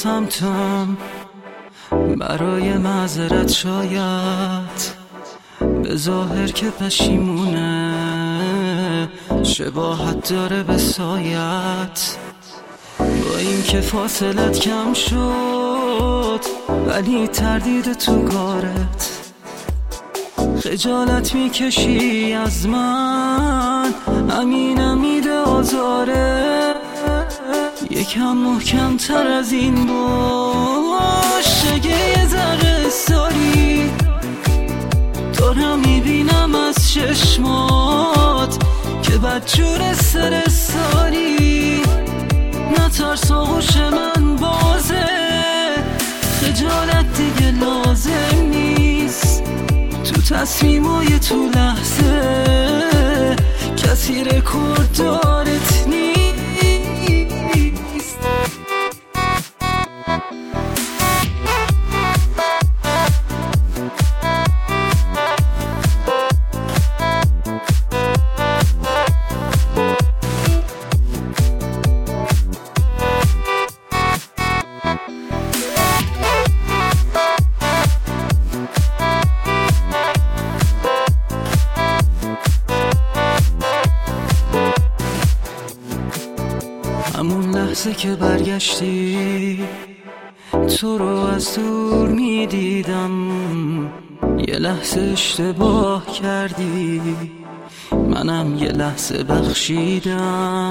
سمتم برای معذرت، شاید به ظاهر که پشیمونه، شباهت داره به سایت. با این که فاصلت کم شد ولی تردید تو کارت، خجالت میکشی از من، همینم میده آزاره. یکم محکم تر از این باش، اگه یه ذره ساری دارم میبینم از چشمات که بدجور ساری. نترس آغوش من بازه، خجالت دیگه لازم نیست. تو تصمیمای تو لحظه کسی رکورد دارت نیست. همون لحظه که برگشتی تو رو از دور میدیدم، یه لحظه اشتباه کردی، منم یه لحظه بخشیدم.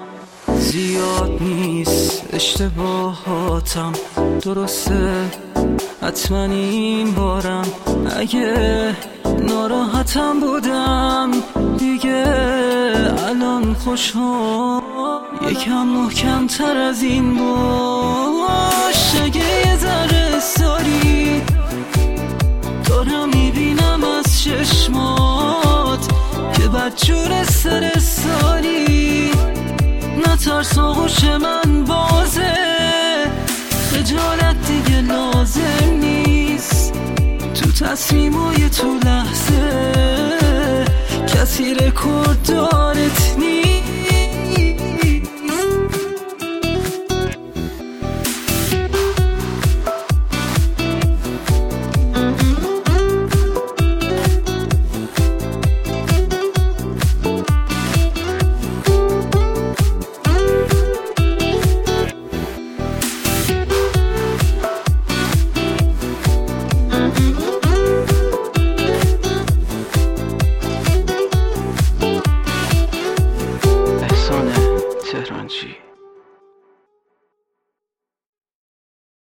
زیاد نیست اشتباهاتم، درسته حتما این بارم اگه ناراحتم بودم دیگه الان خوشحال. یکم محکم تر از این باش، اگه یه ذره ساری دارم میبینم از چشمات که بدجور ساری. نترس آغوش من بازه، خجالت دیگه لازم نیست. تو تصمیمای تو لحظه کسی رکورد دارت نیست. تهرانچی